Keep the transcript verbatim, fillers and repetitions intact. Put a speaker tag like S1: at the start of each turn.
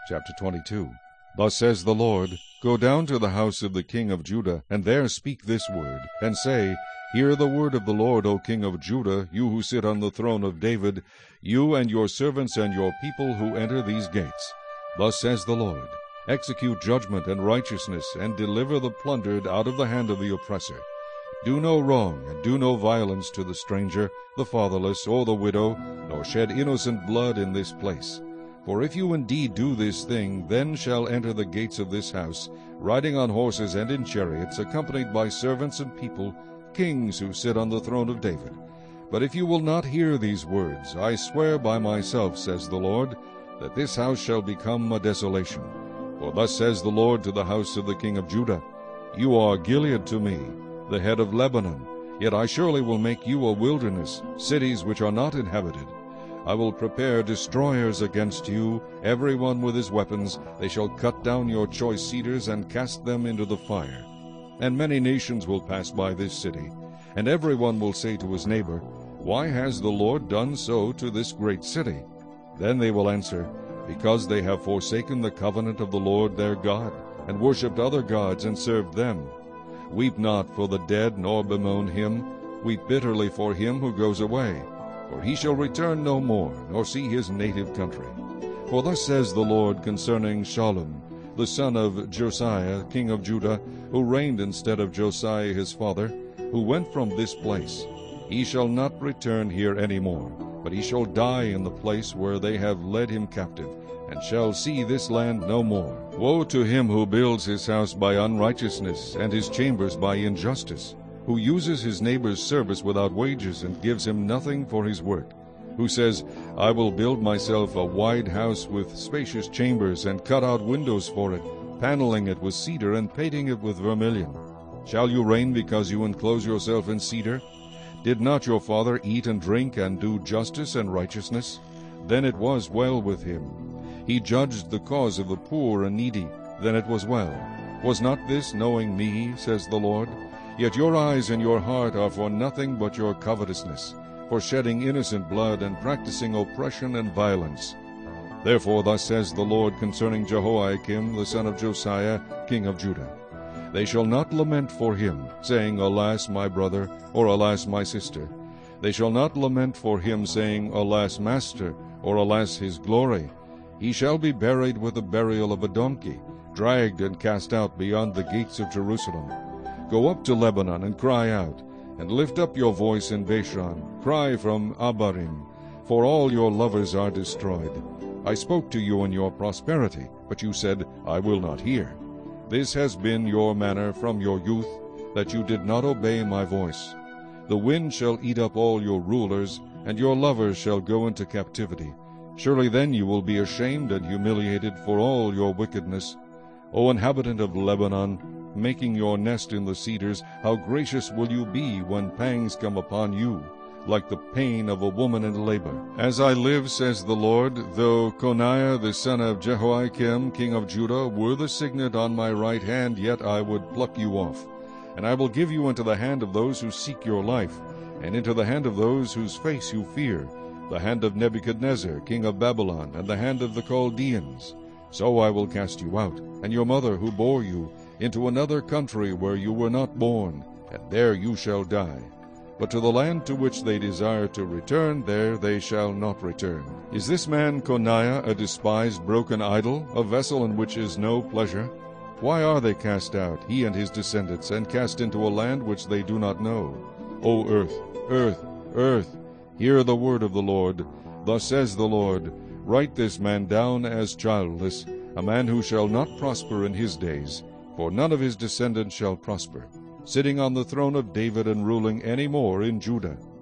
S1: Chapter twenty-two. Thus says the Lord, Go down to the house of the king of Judah, and there speak this word, and say, Hear the word of the Lord, O king of Judah, you who sit on the throne of David, you and your servants and your people who enter these gates. Thus says the Lord, Execute judgment and righteousness, and deliver the plundered out of the hand of the oppressor. Do no wrong, and do no violence to the stranger, the fatherless, or the widow, nor shed innocent blood in this place. For if you indeed do this thing, then shall enter the gates of this house, riding on horses and in chariots, accompanied by servants and people, kings who sit on the throne of David. But if you will not hear these words, I swear by myself, says the Lord, that this house shall become a desolation. For thus says the Lord to the house of the king of Judah, You are Gilead to me, the head of Lebanon, yet I surely will make you a wilderness, cities which are not inhabited. I will prepare destroyers against you, every one with his weapons. They shall cut down your choice cedars and cast them into the fire. And many nations will pass by this city, and every one will say to his neighbor, Why has the Lord done so to this great city? Then they will answer, Because they have forsaken the covenant of the Lord their God, and worshipped other gods and served them. Weep not for the dead, nor bemoan him. Weep bitterly for him who goes away. For he shall return no more, nor see his native country. For thus says the Lord concerning Shallum, the son of Josiah, king of Judah, who reigned instead of Josiah his father, who went from this place. He shall not return here any more, but he shall die in the place where they have led him captive, and shall see this land no more. Woe to him who builds his house by unrighteousness, and his chambers by injustice, who uses his neighbor's service without wages, and gives him nothing for his work, who says, I will build myself a wide house with spacious chambers, and cut out windows for it, paneling it with cedar, and painting it with vermilion. Shall you reign because you enclose yourself in cedar? Did not your father eat and drink, and do justice and righteousness? Then it was well with him. He judged the cause of the poor and needy. Then it was well. Was not this knowing me, says the Lord? Yet your eyes and your heart are for nothing but your covetousness, for shedding innocent blood, and practicing oppression and violence. Therefore thus says the Lord concerning Jehoiakim the son of Josiah, king of Judah, They shall not lament for him, saying, Alas, my brother, or Alas, my sister. They shall not lament for him, saying, Alas, master, or Alas, his glory. He shall be buried with the burial of a donkey, dragged and cast out beyond the gates of Jerusalem. Go up to Lebanon and cry out, and lift up your voice in Bashan. Cry from Abarim, for all your lovers are destroyed. I spoke to you in your prosperity, but you said, I will not hear. This has been your manner from your youth, that you did not obey my voice. The wind shall eat up all your rulers, and your lovers shall go into captivity. Surely then you will be ashamed and humiliated for all your wickedness. O inhabitant of Lebanon, making your nest in the cedars, how gracious will you be when pangs come upon you, like the pain of a woman in labor. As I live, says the Lord, though Coniah the son of Jehoiakim, king of Judah, were the signet on my right hand, yet I would pluck you off. And I will give you into the hand of those who seek your life, and into the hand of those whose face you fear, the hand of Nebuchadnezzar, king of Babylon, and the hand of the Chaldeans. So I will cast you out, and your mother who bore you, into another country where you were not born, and there you shall die. But to the land to which they desire to return, there they shall not return. Is this man Coniah a despised broken idol, a vessel in which is no pleasure? Why are they cast out, he and his descendants, and cast into a land which they do not know? O earth, earth, earth, hear the word of the Lord. Thus says the Lord, Write this man down as childless, a man who shall not prosper in his days, for none of his descendants shall prosper, sitting on the throne of David and ruling any more in Judah.